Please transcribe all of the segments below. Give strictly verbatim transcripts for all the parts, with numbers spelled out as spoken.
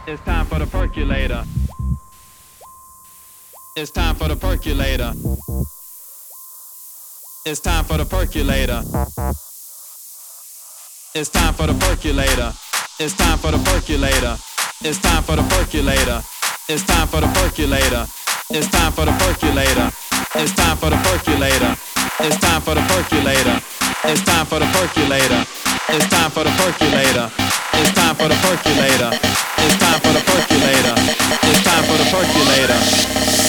It's time for the percolator. It's time for the percolator. It's time for the percolator. It's time for the percolator. It's time for the percolator. It's time for the percolator. It's time for the percolator. It's time for the percolator. It's time for the percolator. It's time for the percolator. It's time for the percolator. It's time for the percolator. It's time for the percolator. It's time for the percolator. It's time for the percolator.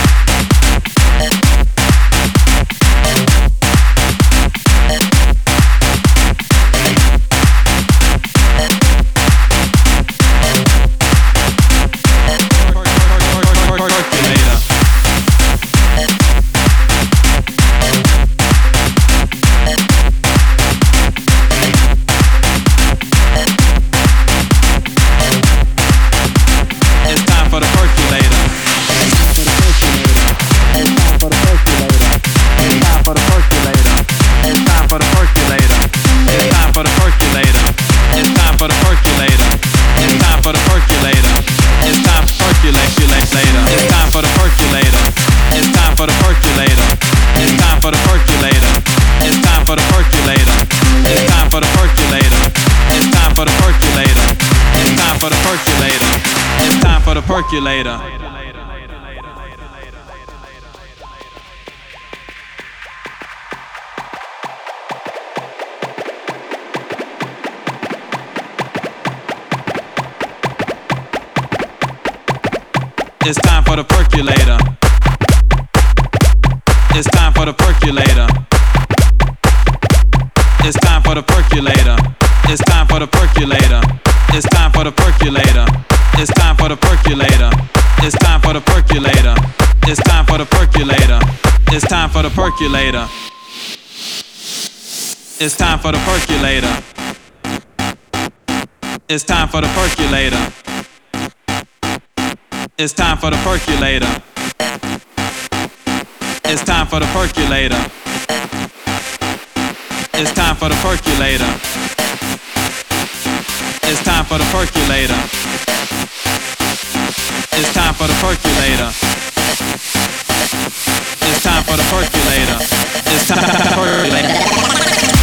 Percolator. It's time for the percolator. It's time for the percolator. It's time for the percolator. It's time for the percolator. It's time for the percolator. It's time for the percolator. It's time for the percolator. It's time for the percolator. It's time for the percolator. It's time for the percolator. It's time for the percolator. It's time for the percolator. It's time for the percolator. It's time for the percolator. It's time for the percolator. It's time for the percolator. It's time for the percolator. It's time for the percolator.